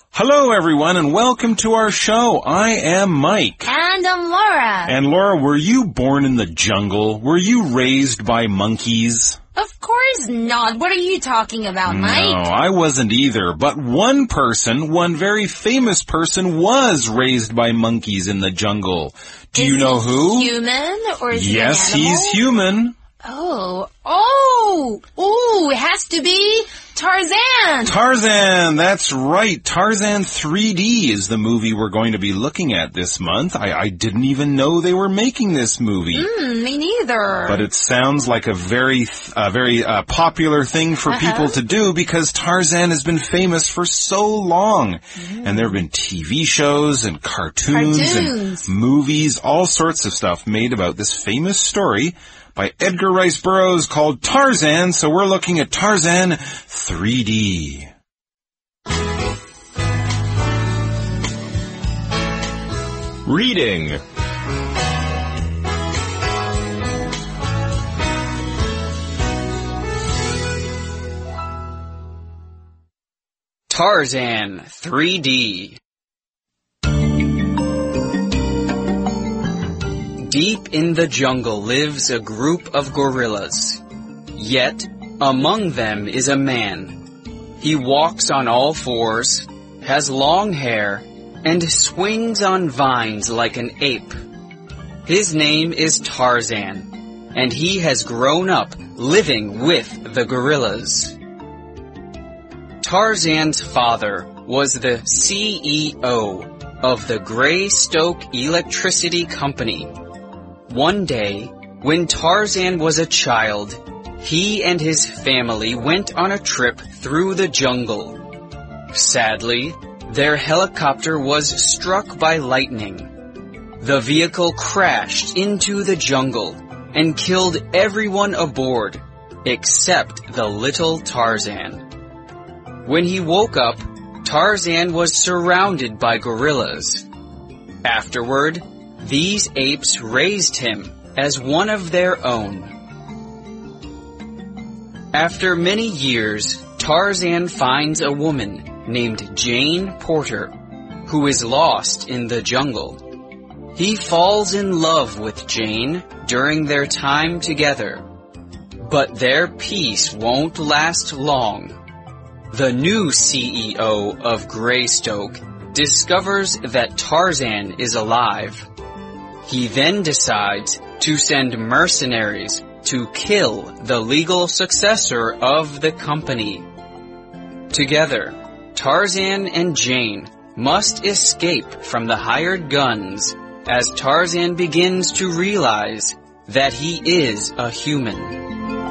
Hello, everyone, and welcome to our show. I am Mike. And I'm Laura. And Laura, were you born in the jungle? Were you raised by monkeys? Of course not. What are you talking about, Mike? No, I wasn't either. But one very famous person was raised by monkeys in the jungle. Do you know who? Human or is he an animal? Yes, he's human. It has to be Tarzan. Tarzan, that's right. Tarzan 3D is the movie we're going to be looking at this month. I didn't even know they were making this movie. Me neither. But it sounds like a very popular thing for people to do because Tarzan has been famous for so long. And there have been TV shows and cartoons and movies, all sorts of stuff made about this famous story by Edgar Rice Burroughs called Tarzan, so we're looking at Tarzan 3D. Reading. Tarzan 3D. Deep in the jungle lives a group of gorillas. Yet, among them is a man. He walks on all fours, has long hair, and swings on vines like an ape. His name is Tarzan, and he has grown up living with the gorillas. Tarzan's father was the CEO of the Greystoke Electricity Company. One day, when Tarzan was a child, he and his family went on a trip through the jungle. Sadly, their helicopter was struck by lightning. The vehicle crashed into the jungle and killed everyone aboard, except the little Tarzan. When he woke up, Tarzan was surrounded by gorillas. Afterward, these apes raised him as one of their own. After many years, Tarzan finds a woman named Jane Porter, who is lost in the jungle. He falls in love with Jane during their time together. But their peace won't last long. The new CEO of Greystoke discovers that Tarzan is alive. He then decides to send mercenaries to kill the legal successor of the company. Together, Tarzan and Jane must escape from the hired guns as Tarzan begins to realize that he is a human.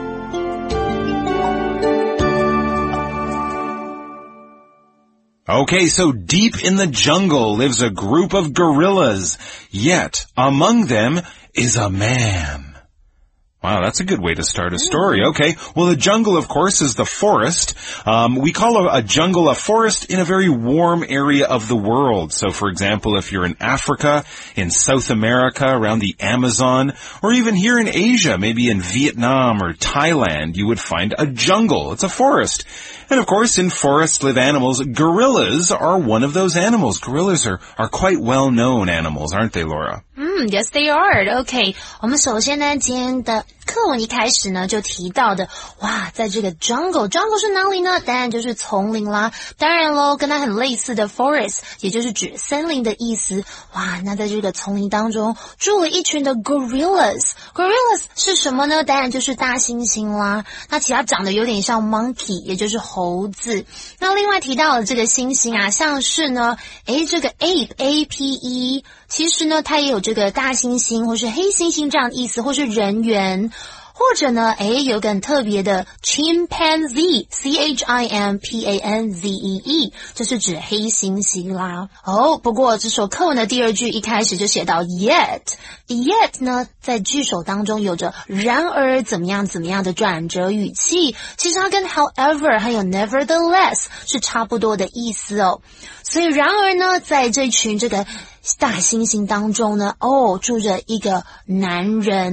Okay, so deep in the jungle lives a group of gorillas, yet among them is a man. Wow, that's a good way to start a story. Okay, well, the jungle, of course, is the forest. We call a jungle a forest in a very warm area of the world. So, for example, if you're in Africa, in South America, around the Amazon, or even here in Asia, maybe in Vietnam or Thailand, you would find a jungle. It's a forest. And, of course, in forests live animals. Gorillas are one of those animals. Gorillas are quite well-known animals, aren't they, Laura? Yes, they are. Okay, 我们首先呢，今天的课文一开始呢就提到的，哇，在这个 jungle 是哪里呢？当然就是丛林啦。当然咯，跟它很类似的 forest， 也就是指森林的意思。哇，那在这个丛林当中住了一群的 gorillas。gorillas 是什么呢？当然就是大猩猩啦。那其他长得有点像 monkey， 也就是猴子。那另外提到的这个猩猩啊，像是呢，这个 ape， 其实呢，它也有这个大猩猩或是黑猩猩这样的意思，或是人猿。或者呢，有个很特别的 chimpanzee， chimpanzee， 就是指黑猩猩啦。不过这首课文的第二句一开始就写到 yet 呢，在句首当中有着然而怎么样怎么样的转折语气，其实它跟 however 还有 nevertheless 是差不多的意思哦。所以然而呢，在这群这个大猩猩当中呢，住着一个男人哦。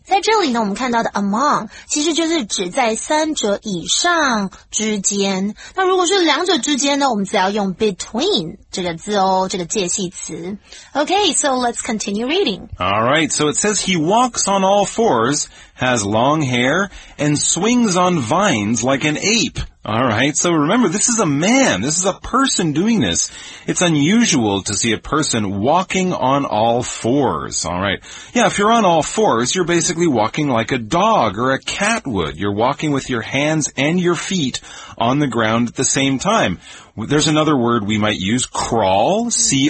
在这里呢，我们看到的 among 其实就是指在三者以上之间。那如果是两者之间呢，我们只要用 between 这个字哦，这个介系词。Okay, so let's continue reading. All right, so it says he walks on all fours, has long hair, and swings on vines like an ape. All right, so remember, this is a man. This is a person doing this. It's unusual to see a person walking on all fours. All right. Yeah, if you're on all fours, you're basically walking like a dog or a cat would. You're walking with your hands and your feet on the ground at the same time. There's another word we might use, crawl,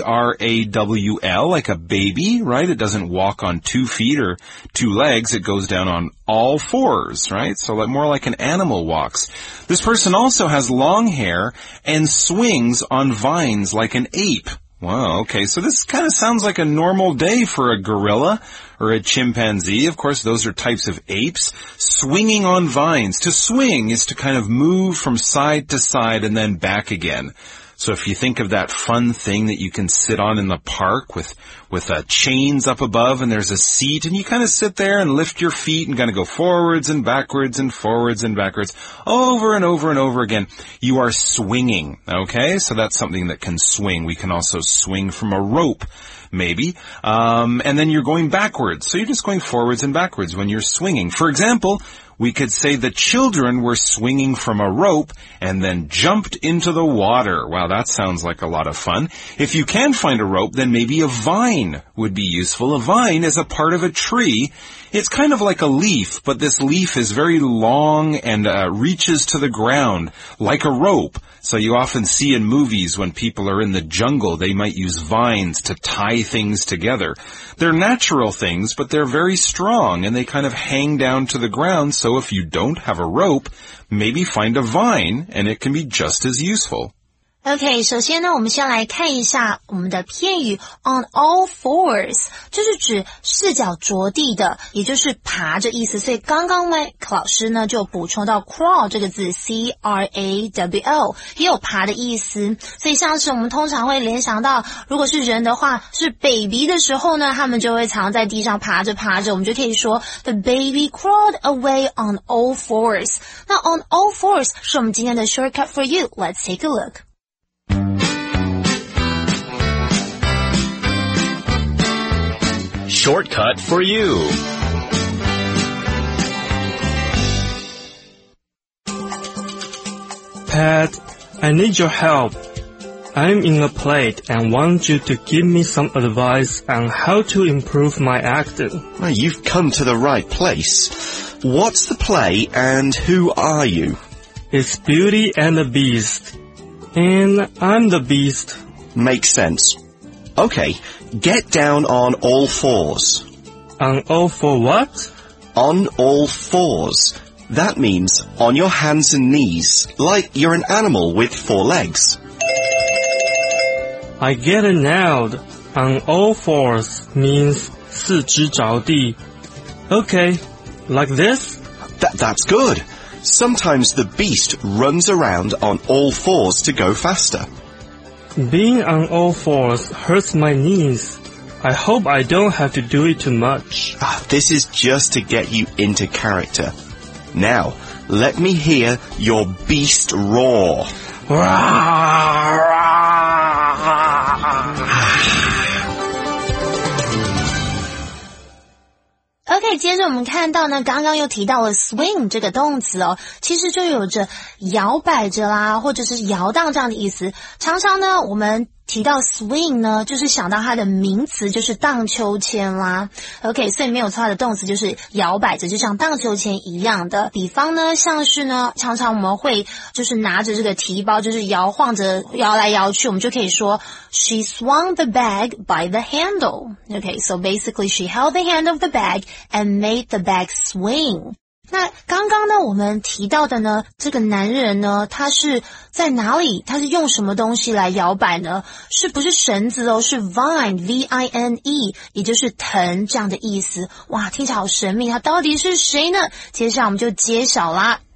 C-R-A-W-L, like a baby, right? It doesn't walk on 2 feet or 2 legs. It goes down on all fours, right? So more like an animal walks. This person also has long hair and swings on vines like an ape. Wow, okay, so this kind of sounds like a normal day for a gorilla or a chimpanzee. Of course, those are types of apes. Swinging on vines. To swing is to kind of move from side to side and then back again. So if you think of that fun thing that you can sit on in the park with chains up above and there's a seat and you kind of sit there and lift your feet and kind of go forwards and backwards and forwards and backwards over and over and over again. You are swinging, okay? So that's something that can swing. We can also swing from a rope, maybe. And then you're going backwards. So you're just going forwards and backwards when you're swinging. For example, we could say the children were swinging from a rope and then jumped into the water. Wow, that sounds like a lot of fun. If you can find a rope, then maybe a vine would be useful. A vine is a part of a tree. It's kind of like a leaf, but this leaf is very long and reaches to the ground like a rope. So you often see in movies when people are in the jungle, they might use vines to tie things together. They're natural things, but they're very strong and they kind of hang down to the ground. So if you don't have a rope, maybe find a vine and it can be just as useful. OK, 首先呢，我们先来看一下我们的片语 on all fours， 就是指四脚着地的，也就是爬着意思。所以刚刚 Mike 老师呢就补充到 crawl 这个字 C-R-A-W-L 也有爬的意思。所以像是我们通常会联想到，如果是人的话，是 baby 的时候呢，他们就会常在地上爬着爬着，我们就可以说 the baby crawled away on all fours。那 on all fours 是我们今天的 shortcut for you. Let's take a look.Shortcut for you. Pat, I need your help. I'm in a play and want you to give me some advice on how to improve my acting. Well, you've come to the right place. What's the play and who are you? It's Beauty and the Beast. And I'm the Beast. Makes sense. Okay, get down on all fours. On all four what? On all fours. That means on your hands and knees, like you're an animal with 4 legs. I get it now. On all fours means 四肢着地. Okay, like this? That's good. Sometimes the beast runs around on all fours to go faster. Being on all fours hurts my knees. I hope I don't have to do it too much. This is just to get you into character. Now, let me hear your beast roar. OK， 接着我们看到呢，刚刚又提到了 swing 这个动词哦，其实就有着摇摆着啦，或者是摇荡这样的意思。常常呢，我们提到 swing 呢，就是想到它的名词就是荡秋千啦。OK， 所以没有错，它的动词就是摇摆着，就像荡秋千一样的。比方呢，像是呢，常常我们会就是拿着这个提包，就是摇晃着摇来摇去，我们就可以说 She swung the bag by the handle. Okay, so basically she held the hand of the bag and made the bag swing. 那刚刚呢，我们提到的呢，这个男人呢，他是在哪里？他是用什么东西来摇摆呢？是不是绳子哦？是 vine, V-I-N-E, 也就是藤这样的意思。哇，听起来好神秘，他到底是谁呢？接下来我们就揭晓啦。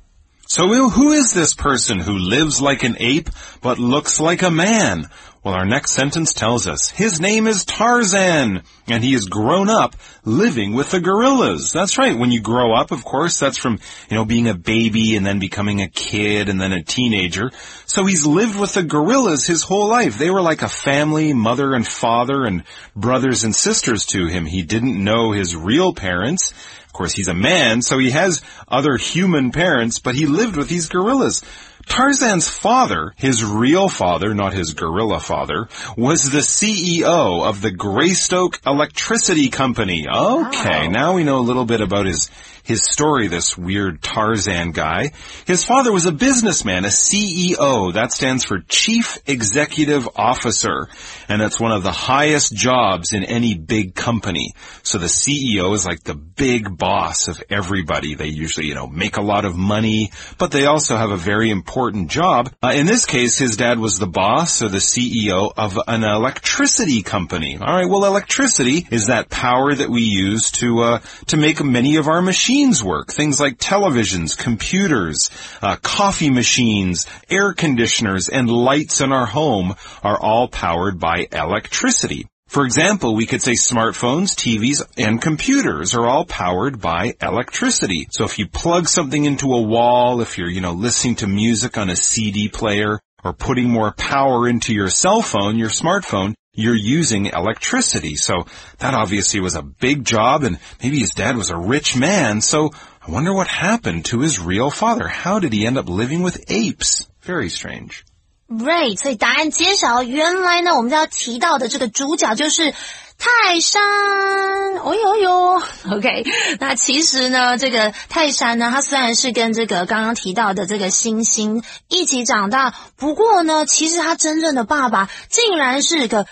So who is this person who lives like an ape but looks like a man? Well, our next sentence tells us his name is Tarzan, and he has grown up living with the gorillas. That's right. When you grow up, of course, that's from, being a baby and then becoming a kid and then a teenager. So he's lived with the gorillas his whole life. They were like a family, mother and father and brothers and sisters to him. He didn't know his real parents. Of course, he's a man, so he has other human parents, but he lived with these gorillas. Tarzan's father, his real father, not his gorilla father, was the CEO of the Greystoke Electricity Company. Okay, now we know a little bit about his story, this weird Tarzan guy. His father was a businessman, a CEO. That stands for Chief Executive Officer. And it's one of the highest jobs in any big company. So the CEO is like the big boss of everybody. They usually, make a lot of money, but they also have a very important job. In this case, his dad was the boss or the CEO of an electricity company. All right, well, electricity is that power that we use to make many of our machines work. Things like televisions, computers, coffee machines, air conditioners, and lights in our home are all powered by electricity. For example, we could say smartphones, TVs, and computers are all powered by electricity. So if you plug something into a wall, if you're, listening to music on a CD player, or putting more power into your cell phone, your smartphone, you're using electricity. So that obviously was a big job, and maybe his dad was a rich man. So I wonder what happened to his real father. How did he end up living with apes? Very strange. Right, 所以答案揭晓，原来呢我们要提到的这个主角就是泰山。OK， 那其实呢这个泰山呢他虽然是跟这个刚刚提到的这个猩猩一起长大，不过呢其实他真正的爸爸竟然是个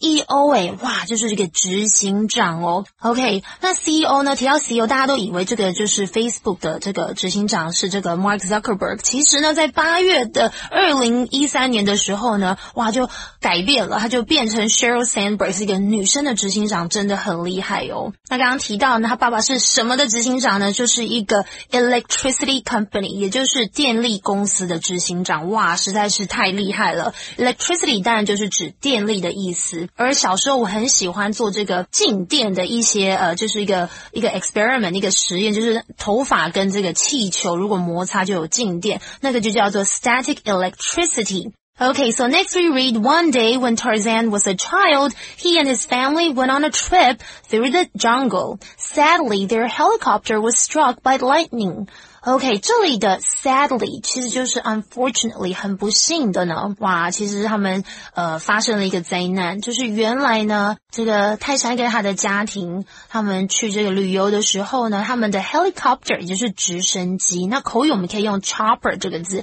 CEO 哇，就是这个执行长哦。OK， 那 CEO 呢提到 CEO 大家都以为这个就是 Facebook 的这个执行长是这个 Mark Zuckerberg， 其实呢在8月的2013年的时候呢，哇就改变了，他就变成 Sheryl Sandberg， 是一个女生的执行长，真的很厉害哦。那刚刚提到呢他爸爸是什么的执行长呢？就是一个 Electricity Company， 也就是电力公司的执行长。哇实在是太厉害了。 Electricity 当然就是指电力的意思，而小时候我很喜欢做这个静电的一些就是一个 experiment， 一个实验，就是头发跟这个气球如果摩擦就有静电，那个就叫做 static electricity。Okay, so next we read, one day when Tarzan was a child, he and his family went on a trip through the jungle. Sadly, their helicopter was struck by lightning. OK， 这里的 sadly 其实就是 unfortunately 很不幸的呢。哇，其实他们发生了一个灾难，就是原来呢这个泰山跟他的家庭他们去这个旅游的时候呢，他们的 helicopter 也就是直升机，那口语我们可以用 chopper 这个字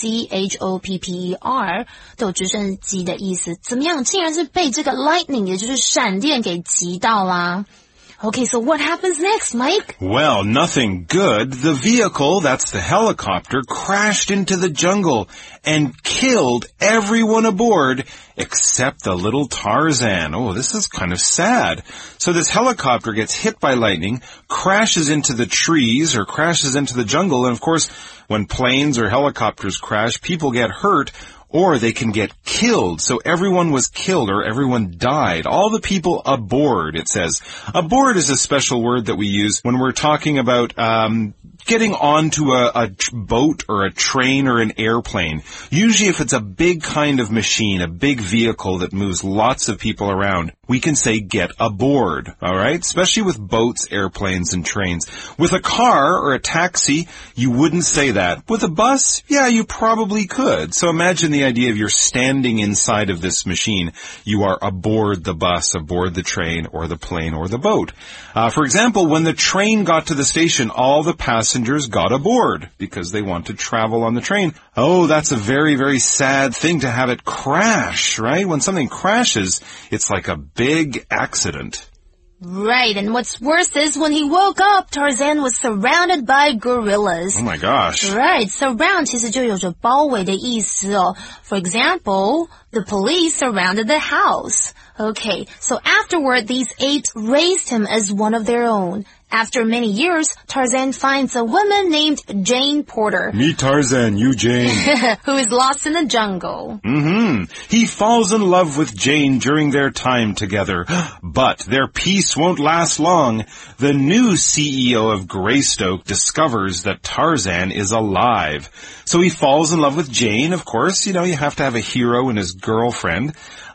chopper 都有直升机的意思。怎么样，竟然是被这个 lightning 也就是闪电给击到啦。Okay, so what happens next, Mike? Well, nothing good. The vehicle, that's the helicopter, crashed into the jungle and killed everyone aboard except the little Tarzan. Oh, this is kind of sad. So this helicopter gets hit by lightning, crashes into the trees or crashes into the jungle, and of course, when planes or helicopters crash, people get hurt, or they can get killed. So everyone was killed or everyone died. All the people aboard, it says. Aboard is a special word that we use when we're talking about getting onto a boat or a train or an airplane. Usually if it's a big kind of machine, a big vehicle that moves lots of people around, we can say get aboard, all right? Especially with boats, airplanes, and trains. With a car or a taxi, you wouldn't say that. With a bus, yeah, you probably could. So imagine the idea of you're standing inside of this machine. You are aboard the bus, aboard the train, or the plane, or the boat. For example, when the train got to the station, all the passengers got aboard because they want to travel on the train. Oh, that's a very, very sad thing to have it crash, right? When something crashes, it's like a big accident. Right, and what's worse is when he woke up, Tarzan was surrounded by gorillas. Oh my gosh. Right, surround 其实就有着包围的意思哦。For example, the police surrounded the house. Okay, so afterward, these apes raised him as one of their own. After many years, Tarzan finds a woman named Jane Porter. Me Tarzan, you Jane. Who is lost in the jungle. He falls in love with Jane during their time together, but their peace won't last long. The new CEO of Greystoke discovers that Tarzan is alive. So he falls in love with Jane, of course. You know, you have to have a hero and his girlfriend.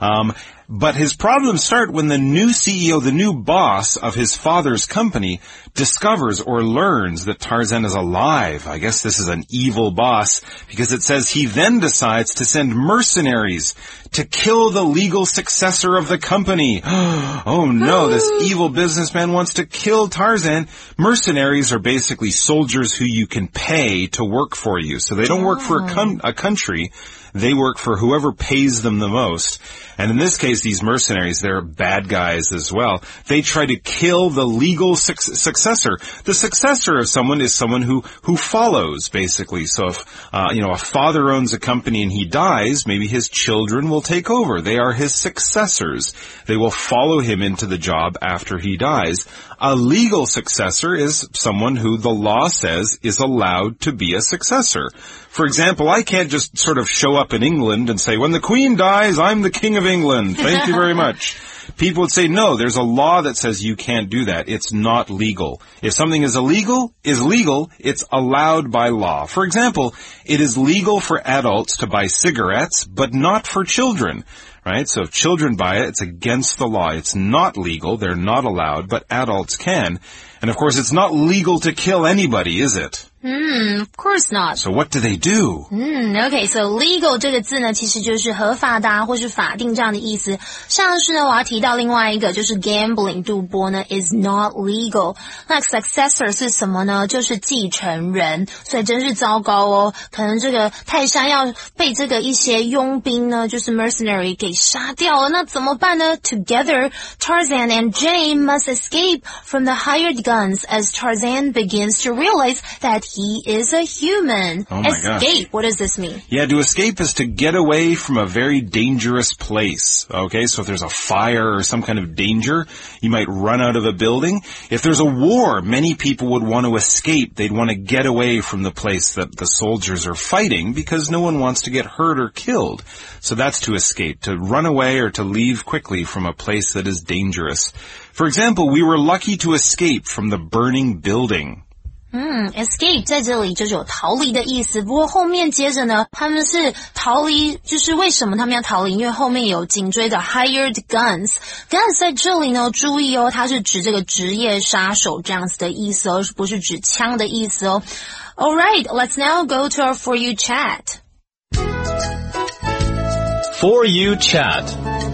But his problems start when the new CEO, the new boss of his father's company, discovers or learns that Tarzan is alive. I guess this is an evil boss, because it says he then decides to send mercenaries to kill the legal successor of the company. Oh no, this evil businessman wants to kill Tarzan. Mercenaries are basically soldiers who you can pay to work for you. So they don't work for a country. They work for whoever pays them the most. And in this case, these mercenaries, they're bad guys as well. They try to kill the legal successor. The successor of someone is someone who follows, basically. So if, a father owns a company and he dies, maybe his children will take over. They are his successors. They will follow him into the job after he dies. A legal successor is someone who the law says is allowed to be a successor. For example, I can't just sort of show up in England and say, when the Queen dies, I'm the King of England. Thank you very much. People would say, no, there's a law that says you can't do that. It's not legal. If something is legal, it's allowed by law. For example, it is legal for adults to buy cigarettes, but not for children. Right? So if children buy it, it's against the law. It's not legal. They're not allowed, but adults can. And of course, it's not legal to kill anybody, is it? Of course not. So what do they do? Okay, so legal 这个字呢，其实就是合法的或是法定这样的意思。像是呢，我要提到另外一个就是 gambling 赌博呢 is not legal。那 successor 是什么呢？就是继承人，所以真是糟糕哦。可能这个泰山要被这个一些佣兵呢，就是 mercenary 给杀掉了，那怎么办呢？ Together, Tarzan and Jane must escape from the hired guns as Tarzan begins to realize that he is a human. Oh my Escape, gosh. what does this mean? Yeah, to escape is to get away from a very dangerous place. Okay, so if there's a fire or some kind of danger, you might run out of a building. If there's a war, many people would want to escape. They'd want to get away from the place that the soldiers are fighting because no one wants to get hurt or killed. So that's to escape, to run away or to leave quickly from a place that is dangerous. For example, we were lucky to escape from the burning building. Escape 在这里就是有逃离的意思，不过后面接着呢，他们是逃离，就是为什么他们要逃离？因为后面有紧追的 hired guns。guns 在这里呢，注意哦，它是指这个职业杀手这样子的意思哦，不是指枪的意思哦。Alright, let's now go to our For You chat. For You chat.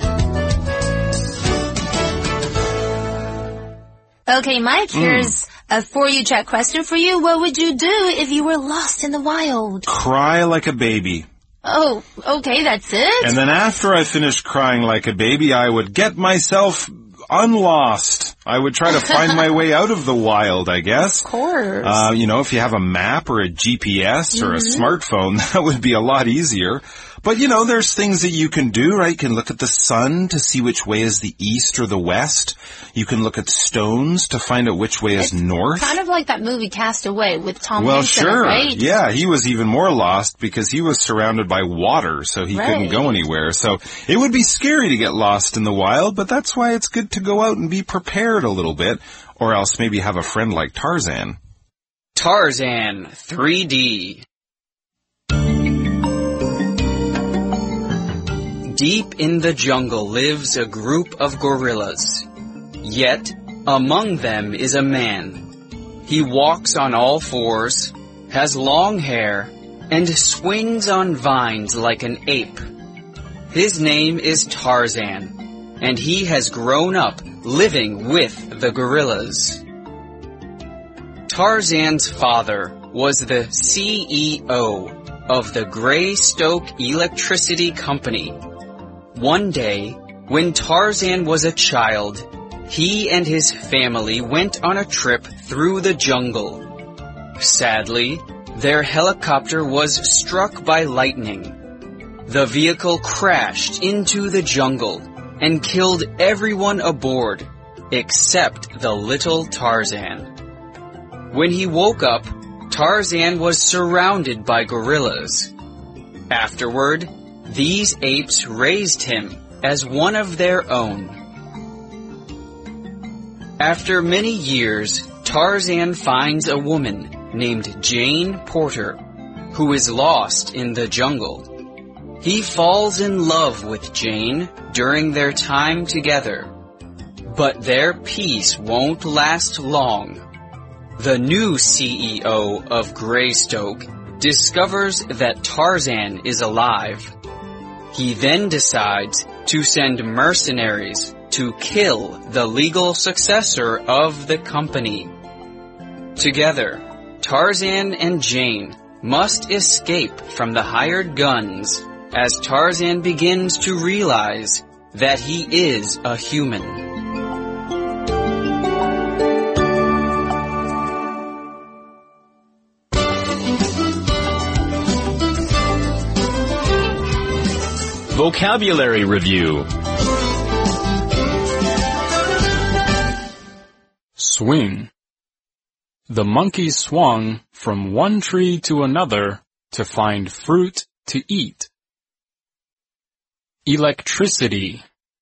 Okay, Mike, here's a For You chat question for you. What would you do if you were lost in the wild? Cry like a baby. Oh, okay, that's it? And then after I finished crying like a baby, I would get myself unlost. I would try to find my way out of the wild, I guess. Of course. If you have a map or a GPS or a smartphone, that would be a lot easier. But, there's things that you can do, right? You can look at the sun to see which way is the east or the west. You can look at stones to find out which way is north. Kind of like that movie Castaway with Tom Well, Hanks, sure. right? Yeah, he was even more lost because he was surrounded by water, so he couldn't go anywhere. So it would be scary to get lost in the wild, but that's why it's good to go out and be prepared a little bit, or else maybe have a friend like Tarzan. Tarzan 3D. Deep in the jungle lives a group of gorillas. Yet, among them is a man. He walks on all fours, has long hair, and swings on vines like an ape. His name is Tarzan, and he has grown up living with the gorillas. Tarzan's father was the CEO of the Greystoke Electricity Company. One day, when Tarzan was a child, he and his family went on a trip through the jungle. Sadly, their helicopter was struck by lightning. The vehicle crashed into the jungle and killed everyone aboard, except the little Tarzan. When he woke up, Tarzan was surrounded by gorillas. Afterward, these apes raised him as one of their own. After many years, Tarzan finds a woman named Jane Porter, who is lost in the jungle. He falls in love with Jane during their time together. But their peace won't last long. The new CEO of Greystoke discovers that Tarzan is alive. He then decides to send mercenaries to kill the legal successor of the company. Together, Tarzan and Jane must escape from the hired guns as Tarzan begins to realize that he is a human. Vocabulary Review. Swing. The monkey swung from one tree to another to find fruit to eat. Electricity.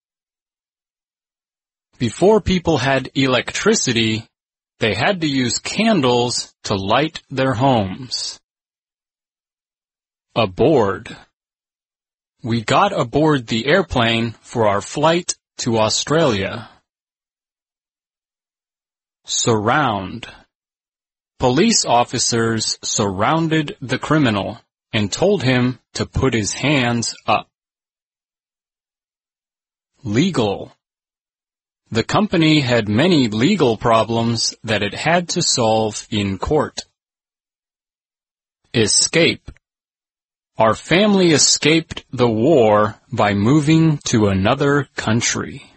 Before people had electricity, they had to use candles to light their homes. Aboard. We got aboard the airplane for our flight to Australia. Surround. Police officers surrounded the criminal and told him to put his hands up. Legal. The company had many legal problems that it had to solve in court. Escape. Our family escaped the war by moving to another country.